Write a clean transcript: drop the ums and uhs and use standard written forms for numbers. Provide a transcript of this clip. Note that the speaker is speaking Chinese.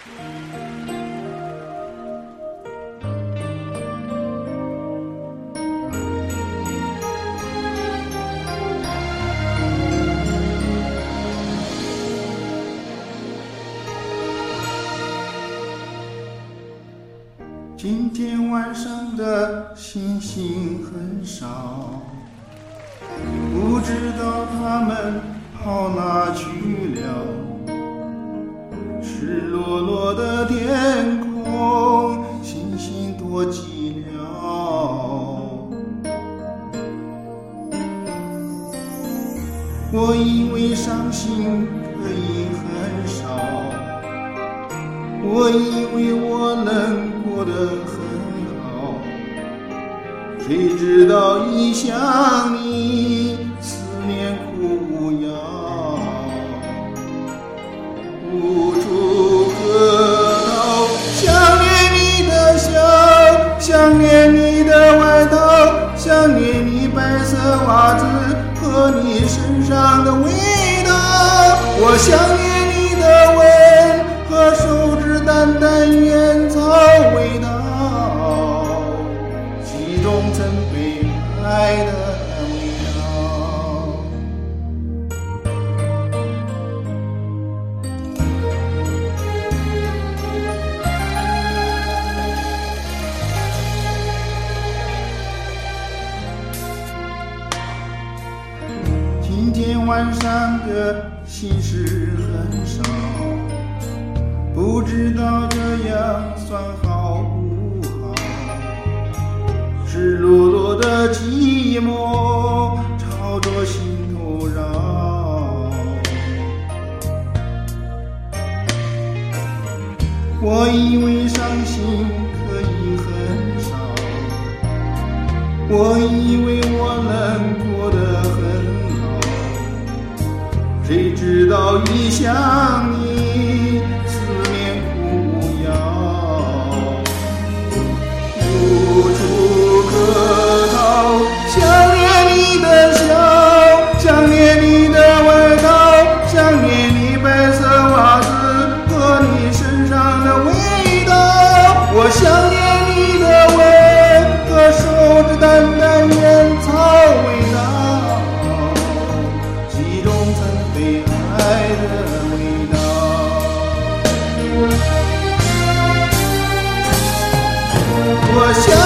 今天晚上的星星很少，不知道他们跑哪去了。赤裸裸的天空，星星多寂寥。我以为伤心可以很少，我以为我能过得很好，谁知道一想你，思念苦无药，无处可逃。想念你的笑，想念你的外套，想念你白色袜子和你身上的味道。我想念你的吻和手指淡淡烟草味道，记中曾被爱的味道。今天晚上的心事很少，不知道这样算好不好。赤裸裸的寂寞朝着心头绕，我以为伤心可以很少，我以为我能过得很好，谁知道一想你，思念苦无药，无处可逃。想念你的笑，想念你的外套，想念你白色袜子和你身上的味道。我想念你的吻和手指淡淡烟草味道，记中曾被爱的味道。我想